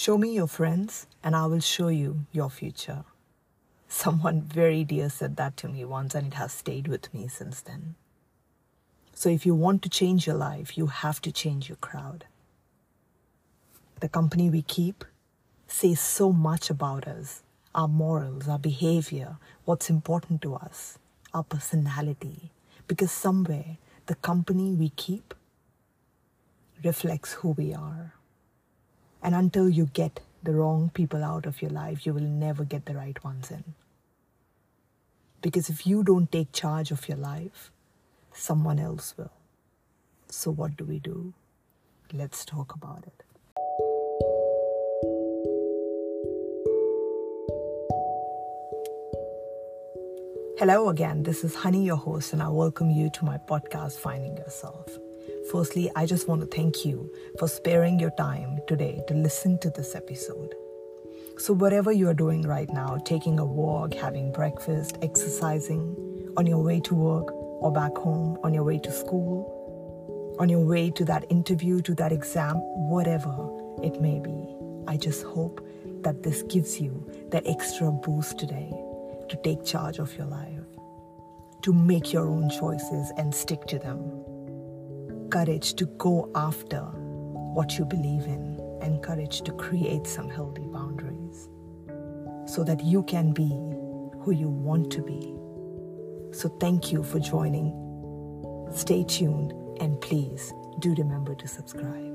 Show me your friends and I will show you your future. Someone very dear said that to me once and it has stayed with me since then. So if you want to change your life, you have to change your crowd. The company we keep says so much about us, our morals, our behavior, what's important to us, our personality. Because somewhere the company we keep reflects who we are. And until you get the wrong people out of your life, you will never get the right ones in. Because if you don't take charge of your life, someone else will. So what do? Let's talk about it. Hello again, this is Honey, your host, and I welcome you to my podcast, Finding Yourself. Firstly, I just want to thank you for sparing your time today to listen to this episode. So whatever you are doing right now, taking a walk, having breakfast, exercising, on your way to work or back home, on your way to school, on your way to that interview, to that exam, whatever it may be, I just hope that this gives you that extra boost today to take charge of your life, to make your own choices and stick to them. Courage to go after what you believe in, and courage to create some healthy boundaries so that you can be who you want to be. So thank you for joining. Stay tuned and please do remember to subscribe.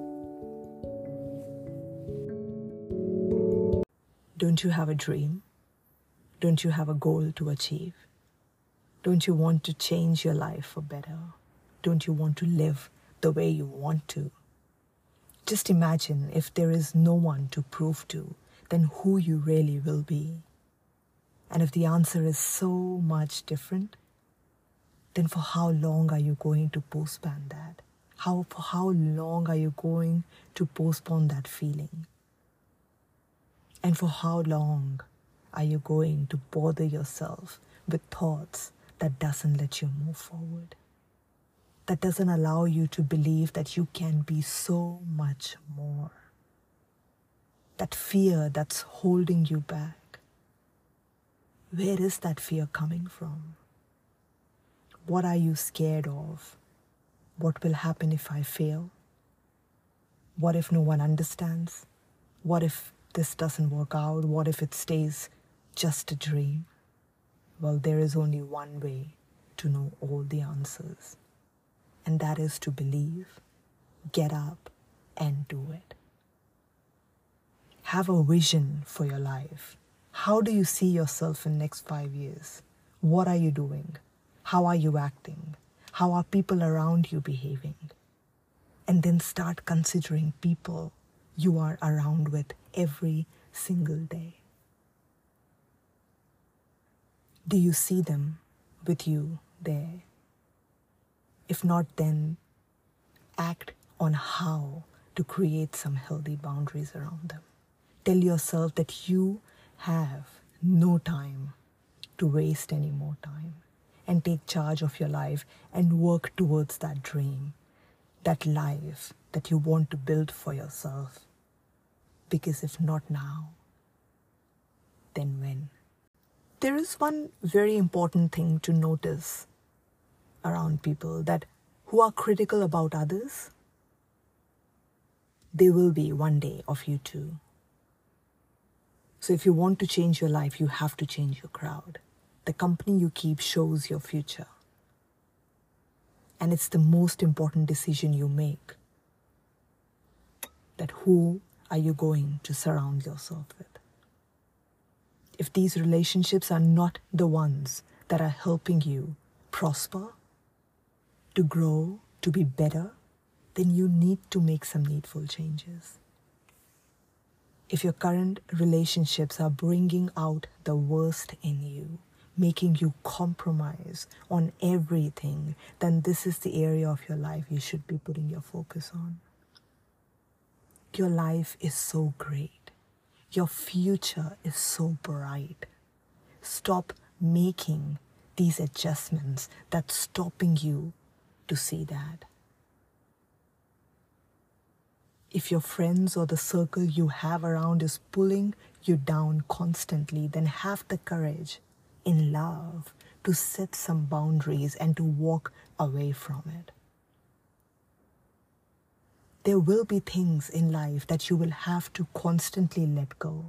Don't you have a dream? Don't you have a goal to achieve? Don't you want to change your life for better? Don't you want to live the way you want to? Just imagine if there is no one to prove to, then who you really will be. And if the answer is so much different, then for how long are you going to postpone that? For how long are you going to postpone that feeling? And for how long are you going to bother yourself with thoughts that doesn't let you move forward? That doesn't allow you to believe that you can be so much more. That fear that's holding you back. Where is that fear coming from? What are you scared of? What will happen if I fail? What if no one understands? What if this doesn't work out? What if it stays just a dream? Well, there is only one way to know all the answers. And that is to believe, get up, and do it. Have a vision for your life. How do you see yourself in the next 5 years? What are you doing? How are you acting? How are people around you behaving? And then start considering people you are around with every single day. Do you see them with you there? If not, then act on how to create some healthy boundaries around them. Tell yourself that you have no time to waste any more time, and take charge of your life and work towards that dream, that life that you want to build for yourself. Because if not now, then when? There is one very important thing to notice around people, that who are critical about others, they will be one day of you too. So if you want to change your life, you have to change your crowd. The company you keep shows your future. And it's the most important decision you make. That who are you going to surround yourself with? If these relationships are not the ones that are helping you prosper, to grow, to be better, then you need to make some needful changes. If your current relationships are bringing out the worst in you, making you compromise on everything, then this is the area of your life you should be putting your focus on. Your life is so great. Your future is so bright. Stop making these adjustments that's stopping you to see that. If your friends or the circle you have around is pulling you down constantly, then have the courage in love to set some boundaries and to walk away from it. There will be things in life that you will have to constantly let go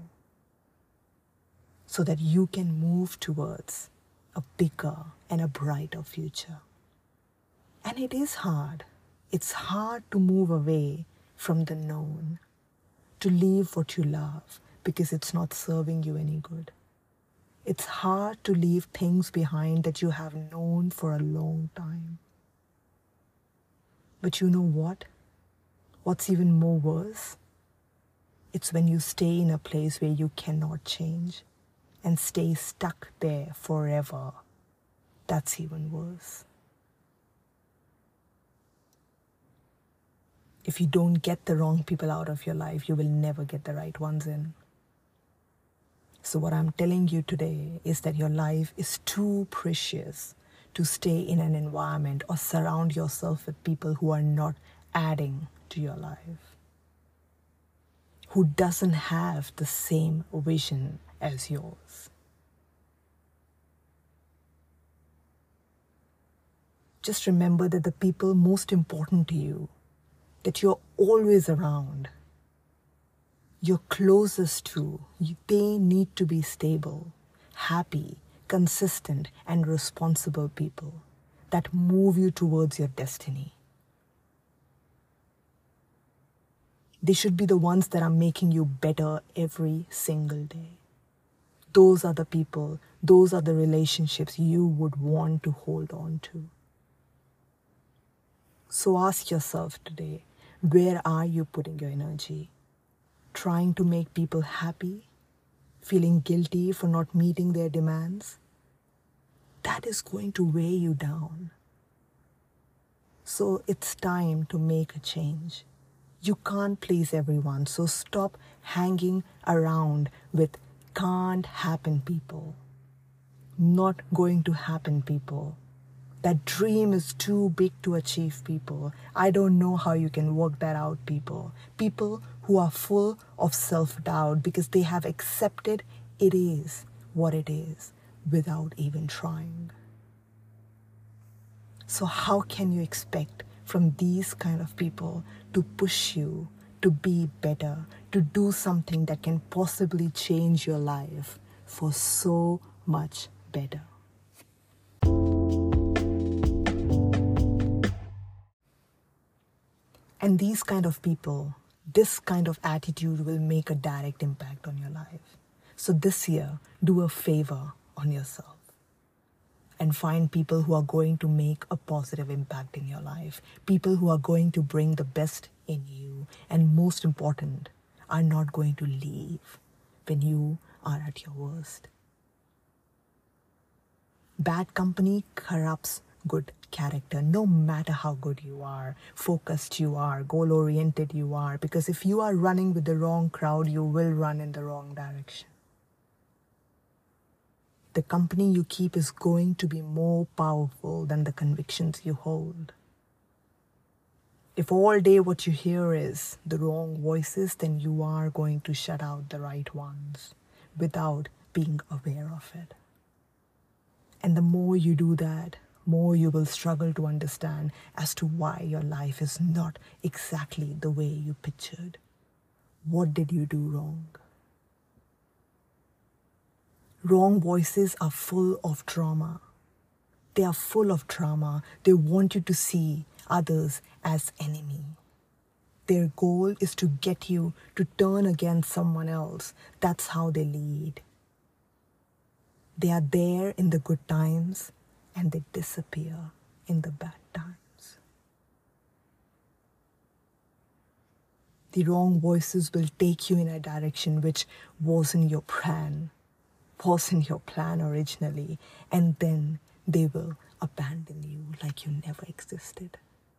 so that you can move towards a bigger and a brighter future. And it is hard. It's hard to move away from the known, to leave what you love because it's not serving you any good. It's hard to leave things behind that you have known for a long time. But you know what? What's even more worse? It's when you stay in a place where you cannot change and stay stuck there forever. That's even worse. If you don't get the wrong people out of your life, you will never get the right ones in. So what I'm telling you today is that your life is too precious to stay in an environment or surround yourself with people who are not adding to your life, who doesn't have the same vision as yours. Just remember that the people most important to you, that you're always around, you're closest to, they need to be stable, happy, consistent, and responsible people that move you towards your destiny. They should be the ones that are making you better every single day. Those are the people, those are the relationships you would want to hold on to. So ask yourself today, where are you putting your energy? Trying to make people happy? Feeling guilty for not meeting their demands? That is going to weigh you down. So it's time to make a change. You can't please everyone, so stop hanging around with can't happen people, not going to happen people. That dream is too big to achieve people. I don't know how you can work that out, people. People who are full of self-doubt because they have accepted it is what it is without even trying. So how can you expect from these kind of people to push you to be better, to do something that can possibly change your life for so much better? And these kind of people, this kind of attitude will make a direct impact on your life. So this year, do a favor on yourself and find people who are going to make a positive impact in your life. People who are going to bring the best in you. And most important, are not going to leave when you are at your worst. Bad company corrupts good character, no matter how good you are, focused you are, goal-oriented you are, because if you are running with the wrong crowd, you will run in the wrong direction. The company you keep is going to be more powerful than the convictions you hold. If all day what you hear is the wrong voices, then you are going to shut out the right ones without being aware of it. And the more you do that, more you will struggle to understand as to why your life is not exactly the way you pictured. What did you do wrong? Wrong voices are full of trauma. They are full of trauma. They want you to see others as enemy. Their goal is to get you to turn against someone else. That's how they lead. They are there in the good times and they disappear in the bad times. The wrong voices will take you in a direction which wasn't your plan originally, and then they will abandon you like you never existed.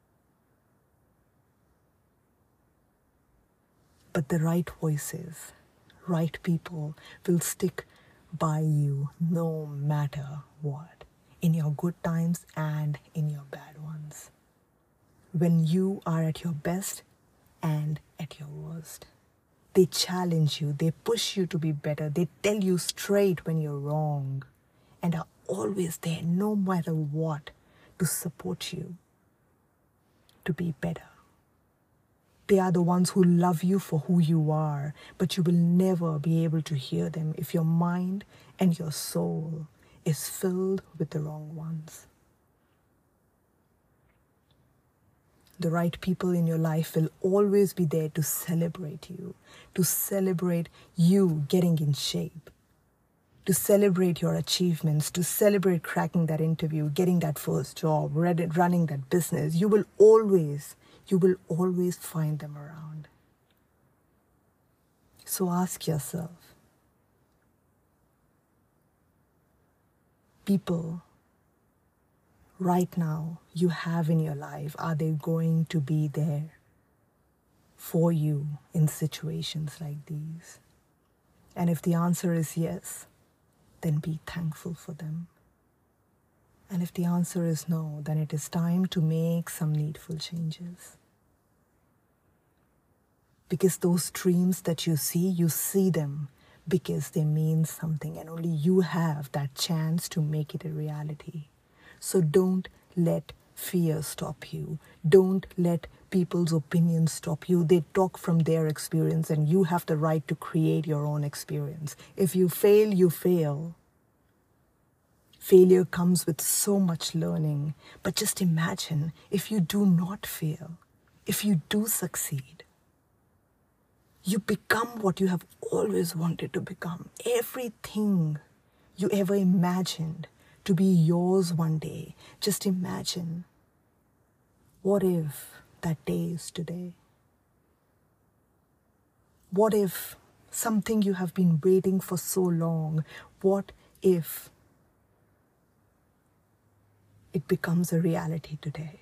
But the right voices, right people will stick by you no matter what, in your good times and in your bad ones. When you are at your best and at your worst. They challenge you, they push you to be better, they tell you straight when you're wrong, and are always there, no matter what, to support you to be better. They are the ones who love you for who you are, but you will never be able to hear them if your mind and your soul is filled with the wrong ones. The right people in your life will always be there to celebrate you getting in shape, to celebrate your achievements, to celebrate cracking that interview, getting that first job, running that business. You will always find them around. So ask yourself, people right now you have in your life, are they going to be there for you in situations like these? And if the answer is yes, then be thankful for them. And if the answer is no, then it is time to make some needful changes. Because those dreams that you see them because they mean something, and only you have that chance to make it a reality. So don't let fear stop you. Don't let people's opinions stop you. They talk from their experience, and you have the right to create your own experience. If you fail, you fail. Failure comes with so much learning. But just imagine if you do not fail, if you do succeed. You become what you have always wanted to become. Everything you ever imagined to be yours one day. Just imagine, what if that day is today? What if something you have been waiting for so long, what if it becomes a reality today?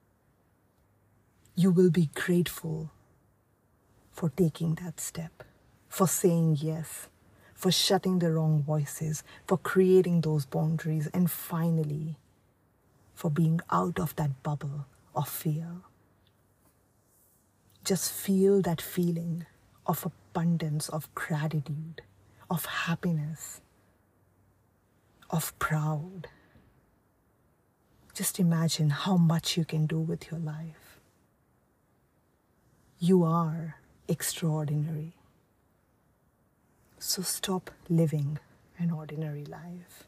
You will be grateful for taking that step, for saying yes, for shutting the wrong voices, for creating those boundaries, and finally, for being out of that bubble of fear. Just feel that feeling of abundance, of gratitude, of happiness, of proud. Just imagine how much you can do with your life. You are extraordinary. So stop living an ordinary life.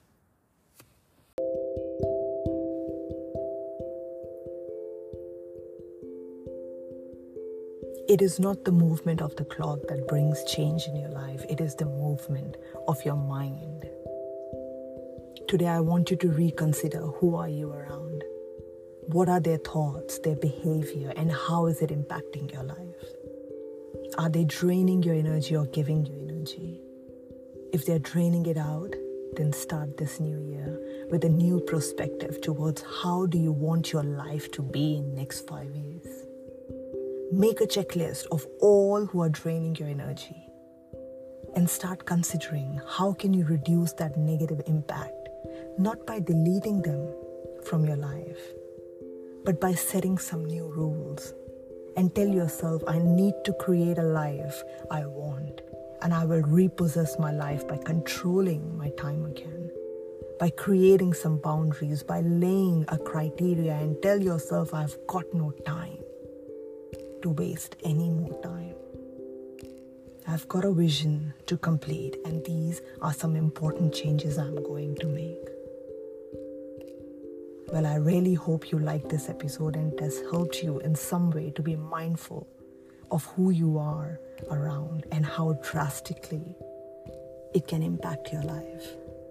It is not the movement of the clock that brings change in your life. It is the movement of your mind. Today, I want you to reconsider, who are you around? What are their thoughts, their behavior, and how is it impacting your life? Are they draining your energy or giving you energy? If they're draining it out, then start this new year with a new perspective towards how do you want your life to be in next 5 years. Make a checklist of all who are draining your energy and start considering how can you reduce that negative impact, not by deleting them from your life, but by setting some new rules. And tell yourself, I need to create a life I want, and I will repossess my life by controlling my time again, by creating some boundaries, by laying a criteria, and tell yourself, I've got no time to waste any more time. I've got a vision to complete, and these are some important changes I'm going to make. Well, I really hope you liked this episode and it has helped you in some way to be mindful of who you are around and how drastically it can impact your life.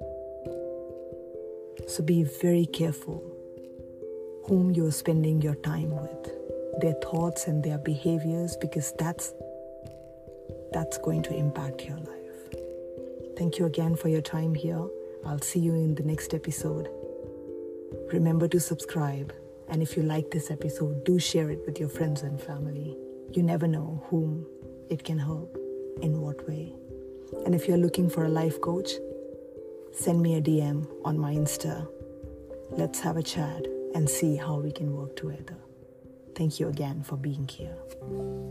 So be very careful whom you're spending your time with, their thoughts and their behaviors, because that's going to impact your life. Thank you again for your time here. I'll see you in the next episode. Remember to subscribe, and if you like this episode, do share it with your friends and family. You never know whom it can help, in what way. And if you're looking for a life coach, send me a DM on my Insta. Let's have a chat and see how we can work together. Thank you again for being here.